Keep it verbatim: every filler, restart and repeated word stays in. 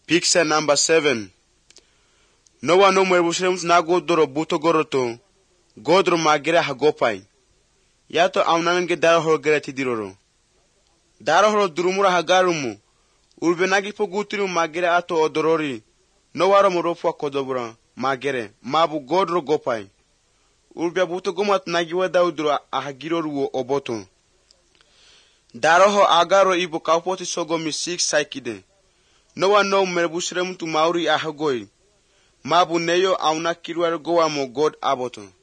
Picture number seven. No one no more Muslims na godoro buto goroto. Godro magere hagopai. Yato aunange daro horo gereti diroro. Daro horo durumura hagarumu. Urbe nagi pogutiru magere ato odorori. No waro morofu kodobura magere. Mabu godro gopai. Urbe buto gomat nagi wada udura ahagiroru wo oboto. Daro ho agaro ibo kaupoti sogomi six saikide. No one no merbusrem tu mauri ahagoi. Mabu neyo auna kirwar goa mo god aboto.